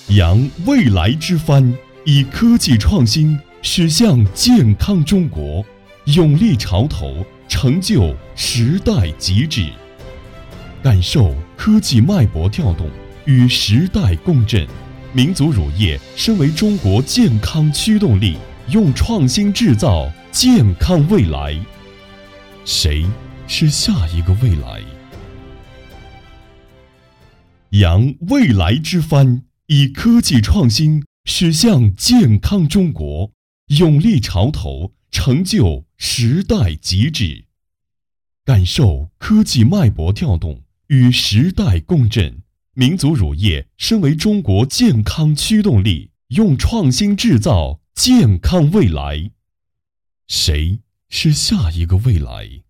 扬未来之帆，以科技创新驶向健康中国，勇立潮头，成就时代极致。感受科技脉搏跳动，与时代共振。民族乳业身为中国健康驱动力，用创新制造健康未来。谁是下一个未来？扬未来之帆，以科技创新驶向健康中国，勇立潮头，成就时代极致。感受科技脉搏跳动，与时代共振。民族乳业身为中国健康驱动力，用创新制造健康未来。谁是下一个未来？